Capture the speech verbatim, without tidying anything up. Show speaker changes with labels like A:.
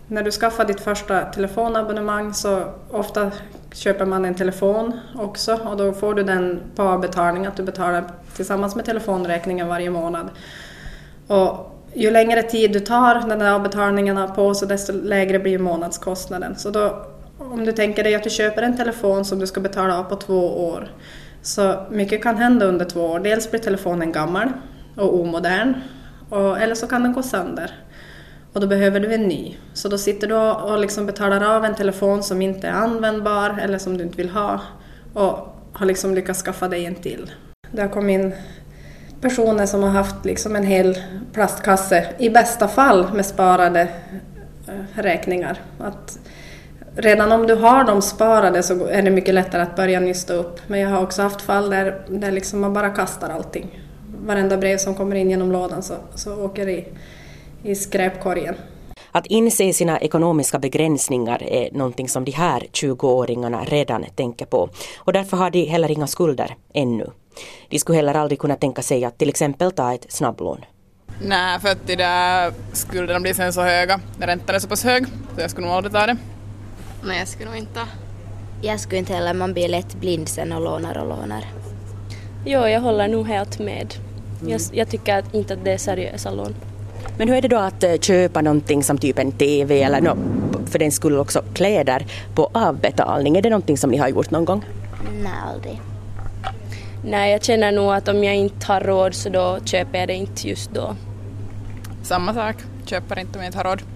A: när du skaffar ditt första telefonabonnemang så ofta köper man en telefon också och då får du den på avbetalning att du betalar tillsammans med telefonräkningen varje månad. Och ju längre tid du tar den här avbetalningarna på så desto lägre blir månadskostnaden. Så då, om du tänker dig att du köper en telefon som du ska betala av på två år så mycket kan hända under två år. Dels blir telefonen gammal och omodern och, eller så kan den gå sönder. Och då behöver du en ny. Så då sitter du och liksom betalar av en telefon som inte är användbar eller som du inte vill ha. Och har liksom lyckats skaffa dig en till. Det har kommit in personer som har haft liksom en hel plastkasse. I bästa fall med sparade räkningar. Att redan om du har dem sparade så är det mycket lättare att börja nysta upp. Men jag har också haft fall där, där liksom man bara kastar allting. Varenda brev som kommer in genom lådan så, så åker det i. i skräpkorgen.
B: Att inse sina ekonomiska begränsningar är någonting som de här tjugoåringarna redan tänker på. Och därför har de heller inga skulder ännu. De skulle heller aldrig kunna tänka sig att till exempel ta ett snabblån.
C: Nej, för att de där skulderna blir sen så höga. Räntan är så pass hög, så jag skulle nog aldrig ta det.
D: Nej, jag skulle nog inte.
E: Jag skulle inte heller, man blir lätt blind sen och lånar och lånar.
F: Jo, jag håller nog helt med. Mm. Jag, jag tycker att inte att det är seriösa lån.
B: Men hur är det då att köpa någonting som typ en tv eller no, för den skulle också kläder på avbetalning? Är det någonting som ni har gjort någon gång?
E: Nej, aldrig.
F: Nej, jag känner nog att om jag inte har råd så då köper jag det inte just då.
C: Samma sak, köper inte om jag inte har råd.